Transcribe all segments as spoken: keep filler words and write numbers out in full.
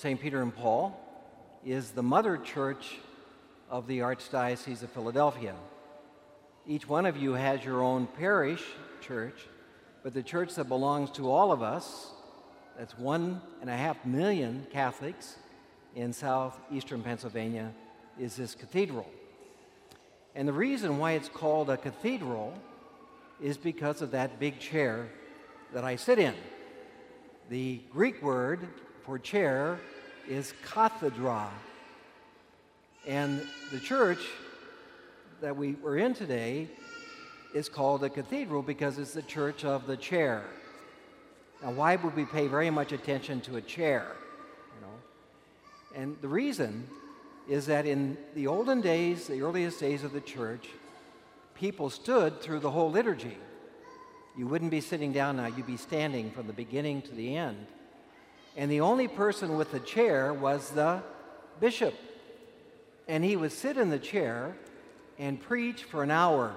Saint Peter and Paul is the mother church of the Archdiocese of Philadelphia. Each one of you has your own parish church, but the church that belongs to all of us, that's one and a half million Catholics in southeastern Pennsylvania, is this cathedral. And the reason why it's called a cathedral is because of that big chair that I sit in. The Greek word for chair is cathedra. And the church that we were in today is called a cathedral because it's the church of the chair. Now, why would we pay very much attention to a chair? You know? And the reason is that in the olden days, the earliest days of the church, people stood through the whole liturgy. You wouldn't be sitting down now, you'd be standing from the beginning to the end. And the only person with the chair was the bishop. And he would sit in the chair and preach for an hour,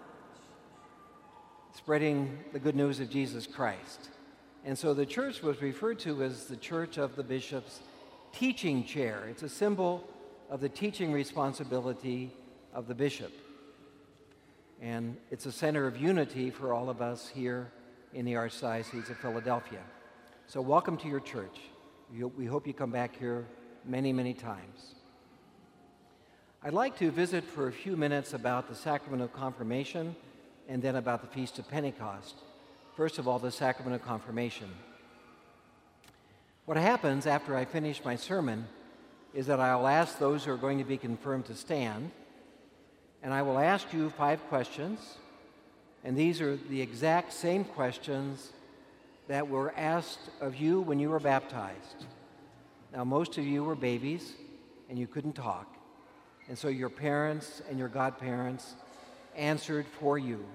spreading the good news of Jesus Christ. And so the church was referred to as the church of the bishop's teaching chair. It's a symbol of the teaching responsibility of the bishop. And it's a center of unity for all of us here in the Archdiocese of Philadelphia. So welcome to your church. We hope you come back here many, many times. I'd like to visit for a few minutes about the sacrament of confirmation and then about the Feast of Pentecost. First of all, the sacrament of confirmation. What happens after I finish my sermon is that I'll ask those who are going to be confirmed to stand, and I will ask you five questions, and these are the exact same questions that were asked of you when you were baptized. Now, most of you were babies, and you couldn't talk, and so your parents and your godparents answered for you.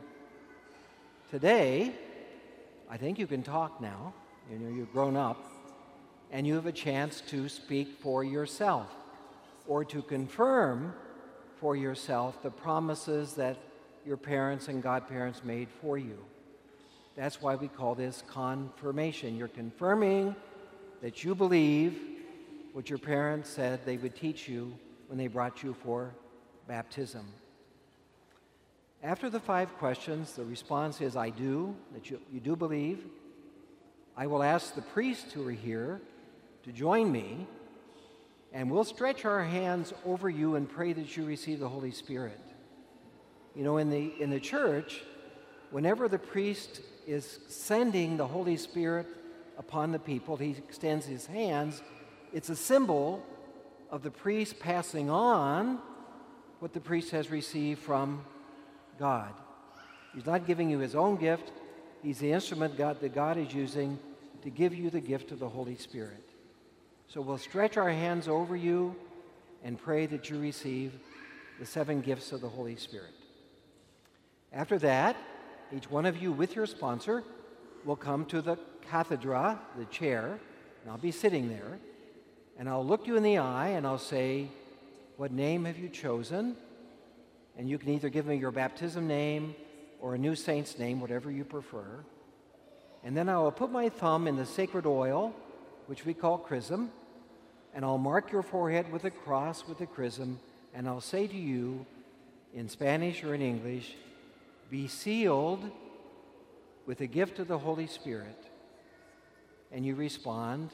Today, I think you can talk now. You know, you've grown up, and you have a chance to speak for yourself or to confirm for yourself the promises that your parents and godparents made for you. That's why we call this confirmation. You're confirming that you believe what your parents said they would teach you when they brought you for baptism. After the five questions, the response is, I do, that you, you do believe. I will ask the priests who are here to join me, and we'll stretch our hands over you and pray that you receive the Holy Spirit. You know, in the, in the church, whenever the priest is sending the Holy Spirit upon the people, he extends his hands. It's a symbol of the priest passing on what the priest has received from God. He's not giving you his own gift. He's the instrument God, that God is using to give you the gift of the Holy Spirit. So we'll stretch our hands over you and pray that you receive the seven gifts of the Holy Spirit. After that, each one of you with your sponsor will come to the cathedra, the chair, and I'll be sitting there, and I'll look you in the eye and I'll say, what name have you chosen? And you can either give me your baptism name or a new saint's name, whatever you prefer. And then I will put my thumb in the sacred oil, which we call chrism, and I'll mark your forehead with a cross with a chrism, and I'll say to you in Spanish or in English, be sealed with the gift of the Holy Spirit. And you respond,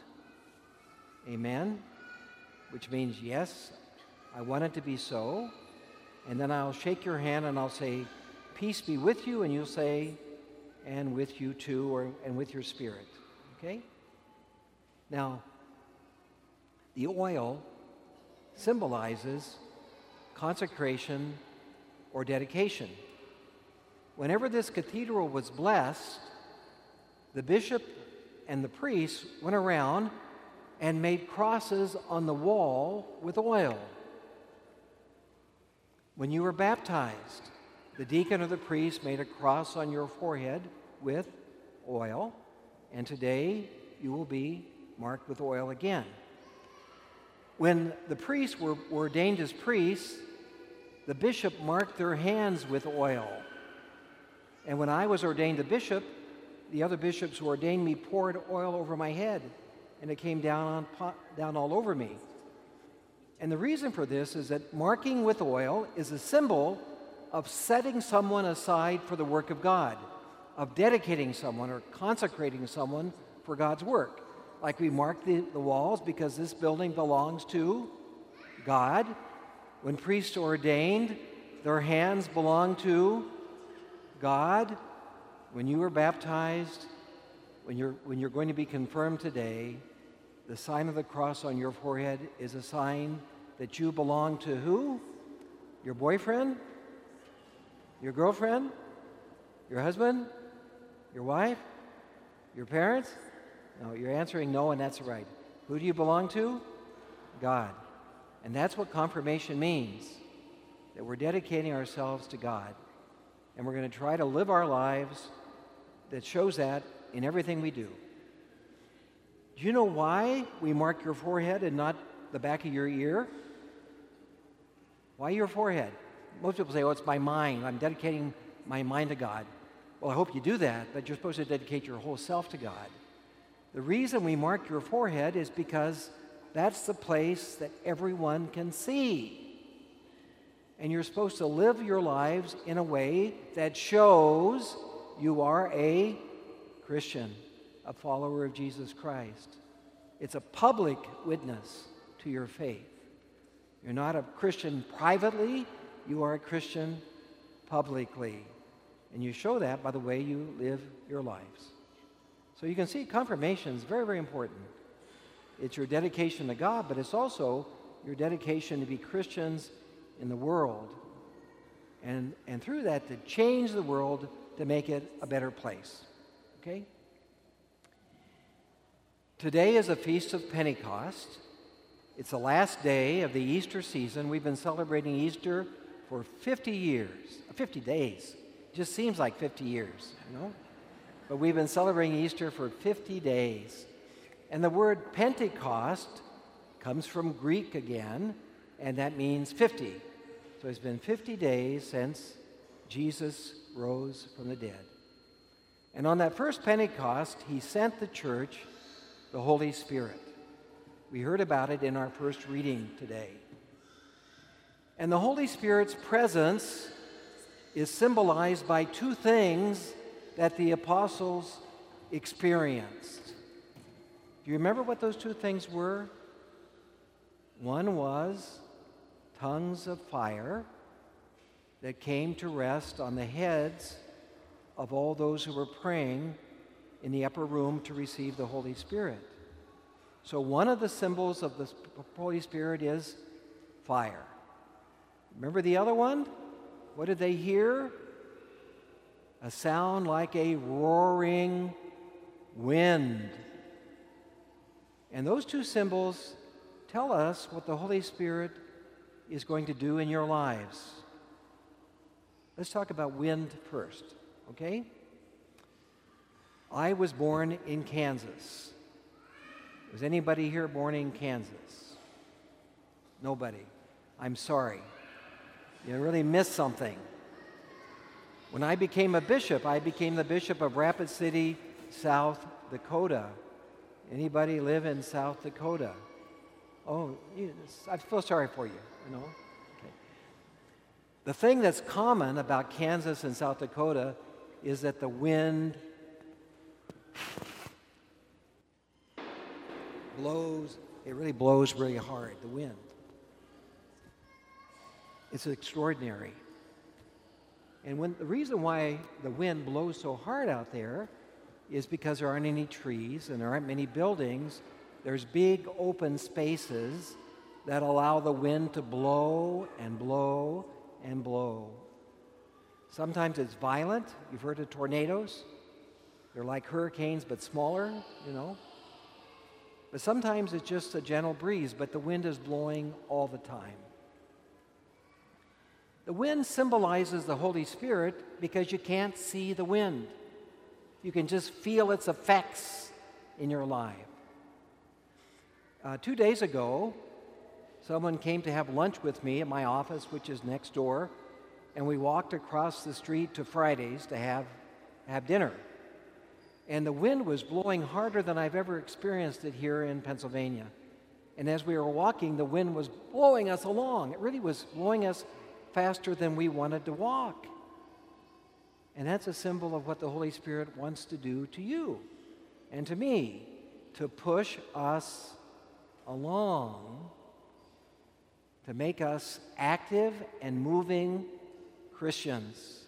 amen, which means yes, I want it to be so. And then I'll shake your hand and I'll say, peace be with you, and you'll say, and with you too, or and with your spirit. Okay? Now, the oil symbolizes consecration or dedication. Whenever this cathedral was blessed, the bishop and the priests went around and made crosses on the wall with oil. When you were baptized, the deacon or the priest made a cross on your forehead with oil, and today you will be marked with oil again. When the priests were, were ordained as priests, the bishop marked their hands with oil. And when I was ordained a bishop, the other bishops who ordained me poured oil over my head and it came down, on, down all over me. And the reason for this is that marking with oil is a symbol of setting someone aside for the work of God, of dedicating someone or consecrating someone for God's work. Like we mark the, the walls because this building belongs to God. When priests are ordained, their hands belong to God. When you were baptized, when you're, when you're going to be confirmed today, the sign of the cross on your forehead is a sign that you belong to who? Your boyfriend? Your girlfriend? Your husband? Your wife? Your parents? No, you're answering no, and that's right. Who do you belong to? God. And that's what confirmation means, that we're dedicating ourselves to God. And we're going to try to live our lives that shows that in everything we do. Do you know why we mark your forehead and not the back of your ear? Why your forehead? Most people say, oh, it's my mind. I'm dedicating my mind to God. Well, I hope you do that, but you're supposed to dedicate your whole self to God. The reason we mark your forehead is because that's the place that everyone can see. And you're supposed to live your lives in a way that shows you are a Christian, a follower of Jesus Christ. It's a public witness to your faith. You're not a Christian privately, you are a Christian publicly. And you show that by the way you live your lives. So you can see confirmation is very, very important. It's your dedication to God, but it's also your dedication to be Christians in the world. And, and through that, to change the world to make it a better place. Okay? Today is a feast of Pentecost. It's the last day of the Easter season. We've been celebrating Easter for fifty years, fifty days. It just seems like fifty years, you know? But we've been celebrating Easter for fifty days. And the word Pentecost comes from Greek again, and that means fifty. So it's been fifty days since Jesus rose from the dead. And on that first Pentecost, he sent the church the Holy Spirit. We heard about it in our first reading today. And the Holy Spirit's presence is symbolized by two things that the apostles experienced. Do you remember what those two things were? One was tongues of fire that came to rest on the heads of all those who were praying in the upper room to receive the Holy Spirit. So one of the symbols of the Holy Spirit is fire. Remember the other one? What did they hear? A sound like a roaring wind. And those two symbols tell us what the Holy Spirit is going to do in your lives. Let's talk about wind first, okay? I was born in Kansas. Was anybody here born in Kansas? Nobody. I'm sorry. You really missed something. When I became a bishop, I became the bishop of Rapid City, South Dakota. Anybody live in South Dakota? Oh, you, I feel sorry for you, you know. Okay. The thing that's common about Kansas and South Dakota is that the wind blows, it really blows really hard, the wind. It's extraordinary. And when the reason why the wind blows so hard out there is because there aren't any trees and there aren't many buildings. There's big open spaces that allow the wind to blow and blow and blow. Sometimes it's violent. You've heard of tornadoes. They're like hurricanes but smaller, you know. But sometimes it's just a gentle breeze, but the wind is blowing all the time. The wind symbolizes the Holy Spirit because you can't see the wind. You can just feel its effects in your life. Uh, two days ago, someone came to have lunch with me at my office, which is next door, and we walked across the street to Fridays to have, have dinner. And the wind was blowing harder than I've ever experienced it here in Pennsylvania. And as we were walking, the wind was blowing us along. It really was blowing us faster than we wanted to walk. And that's a symbol of what the Holy Spirit wants to do to you and to me, to push us along, to make us active and moving Christians.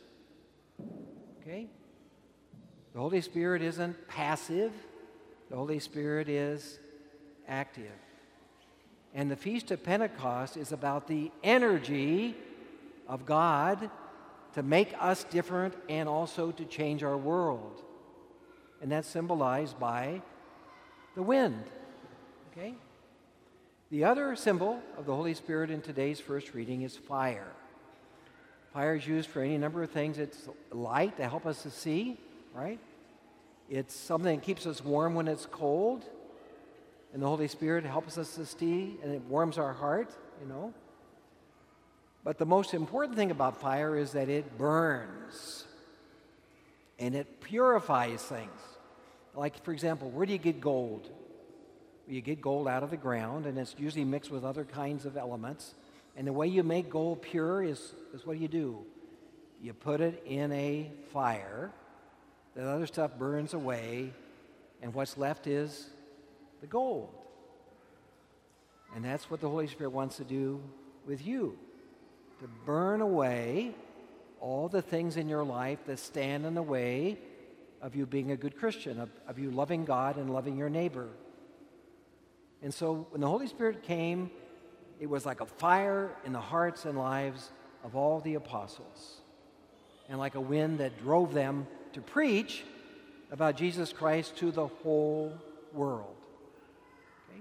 Okay? The Holy Spirit isn't passive. The Holy Spirit is active. And the Feast of Pentecost is about the energy of God to make us different and also to change our world. And that's symbolized by the wind. Okay? The other symbol of the Holy Spirit in today's first reading is fire. Fire is used for any number of things. It's light to help us to see, right? It's something that keeps us warm when it's cold. And the Holy Spirit helps us to see, and it warms our heart, you know. But the most important thing about fire is that it burns. And it purifies things. Like, for example, where do you get gold? You get gold out of the ground, and it's usually mixed with other kinds of elements. And the way you make gold pure is, is what do you do? You put it in a fire. The other stuff burns away, and what's left is the gold. And that's what the Holy Spirit wants to do with you, to burn away all the things in your life that stand in the way of you being a good Christian, of, of you loving God and loving your neighbor. And so when the Holy Spirit came, it was like a fire in the hearts and lives of all the apostles, and like a wind that drove them to preach about Jesus Christ to the whole world. Okay?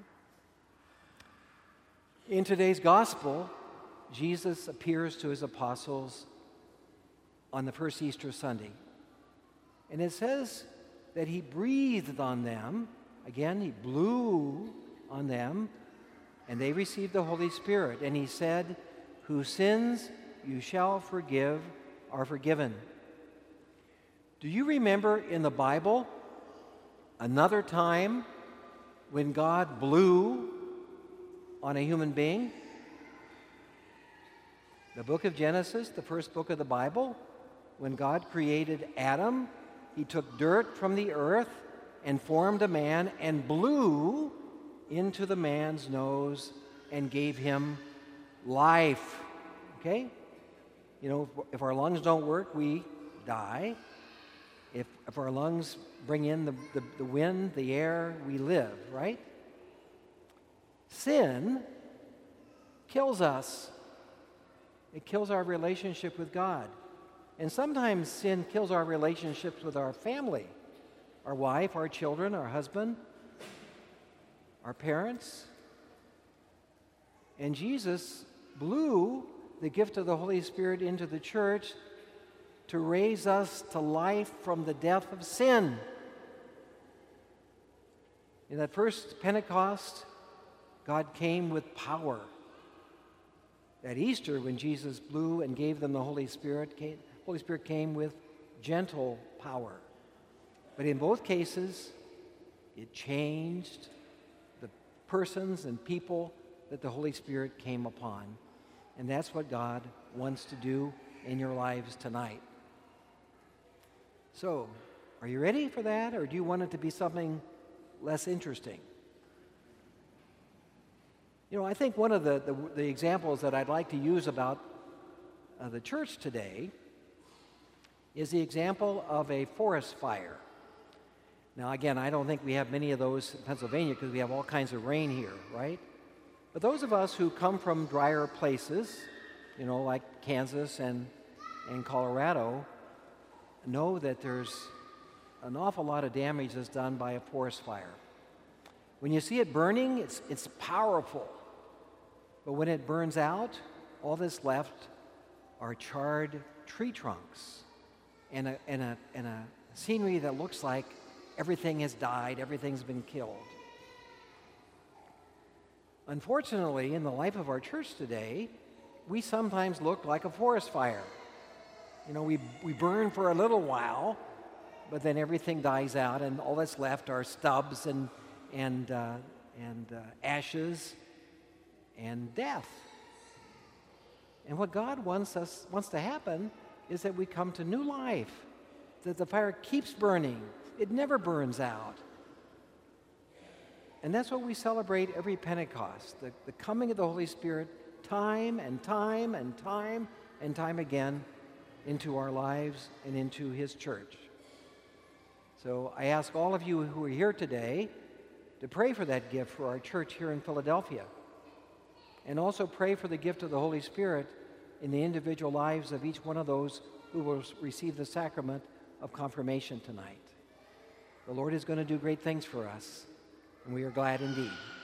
In today's gospel, Jesus appears to his apostles on the first Easter Sunday. And it says that he breathed on them. Again, he blew on them, and they received the Holy Spirit. And he said, "Whose sins you shall forgive are forgiven." Do you remember in the Bible another time when God blew on a human being? The book of Genesis, the first book of the Bible, when God created Adam, he took dirt from the earth and formed a man and blew into the man's nose and gave him life. Okay? You know, if our lungs don't work, we die. If, if our lungs bring in the, the, the wind, the air, we live, right? Sin kills us. It kills our relationship with God. And sometimes sin kills our relationships with our family, our wife, our children, our husband, our parents. And Jesus blew the gift of the Holy Spirit into the church to raise us to life from the death of sin. In that first Pentecost, God came with power. At Easter, when Jesus blew and gave them the Holy Spirit, came, Holy Spirit came with gentle power. But in both cases, it changed the persons and people that the Holy Spirit came upon. And that's what God wants to do in your lives tonight. So, are you ready for that, or do you want it to be something less interesting? You know, I think one of the, the, the examples that I'd like to use about uh, the church today is the example of a forest fire. Now, again, I don't think we have many of those in Pennsylvania because we have all kinds of rain here, right? But those of us who come from drier places, you know, like Kansas and, and Colorado, know that there's an awful lot of damage that's done by a forest fire. When you see it burning, it's, it's powerful. But when it burns out, all that's left are charred tree trunks and a, and a, and a scenery that looks like everything has died, everything's been killed. Unfortunately, in the life of our church today, we sometimes look like a forest fire. You know, we, we burn for a little while, but then everything dies out, and all that's left are stubs and, and, uh, and uh, ashes and death. And what God wants us wants to happen is that we come to new life, that the fire keeps burning. It never burns out. And that's what we celebrate every Pentecost, the, the coming of the Holy Spirit time and time and time and time again into our lives and into His church. So I ask all of you who are here today to pray for that gift for our church here in Philadelphia. And also pray for the gift of the Holy Spirit in the individual lives of each one of those who will receive the sacrament of confirmation tonight. The Lord is going to do great things for us, and we are glad indeed.